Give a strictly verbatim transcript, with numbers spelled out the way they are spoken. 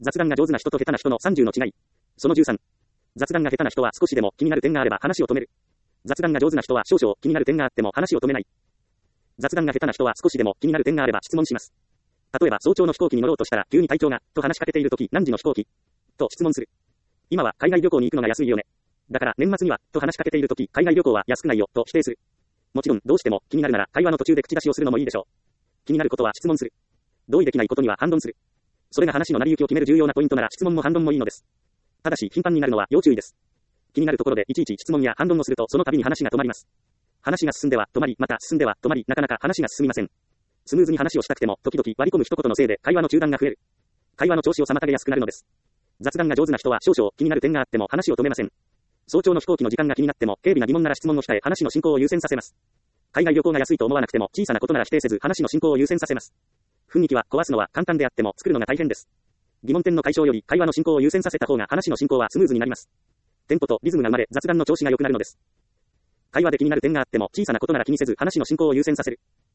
雑談が上手な人と下手な人のさんじゅうの違い。そのじゅうさん。雑談が下手な人は少しでも気になる点があれば話を止める。雑談が上手な人は少々気になる点があっても話を止めない。雑談が下手な人は少しでも気になる点があれば質問します。例えば早朝の飛行機に乗ろうとしたら急に隊長が、と話しかけているとき何時の飛行機と質問する。今は海外旅行に行くのが安いよね。だから年末には、と話しかけているとき海外旅行は安くないよ、と否定する。もちろんどうしても気になるなら会話の途中で口出しをするのもいいでしょう。気になることは質問する。同意できないことには反論する。それが話の成り行きを決める重要なポイントなら質問も反論もいいのです。ただし頻繁になるのは要注意です。気になるところでいちいち質問や反論をするとその度に話が止まります。話が進んでは止まり、また進んでは止まり、なかなか話が進みません。スムーズに話をしたくても時々割り込む一言のせいで会話の中断が増える。会話の調子を妨げやすくなるのです。雑談が上手な人は少々気になる点があっても話を止めません。早朝の飛行機の時間が気になっても軽微な疑問なら質問をしたへ話の進行を優先させます。海外旅行が安いと思わなくても小さなことなら否定せず話の進行を優先させます。雰囲気は壊すのは簡単であっても作るのが大変です。疑問点の解消より会話の進行を優先させた方が話の進行はスムーズになります。テンポとリズムが生まれ雑談の調子が良くなるのです。会話で気になる点があっても小さなことなら気にせず話の進行を優先させる。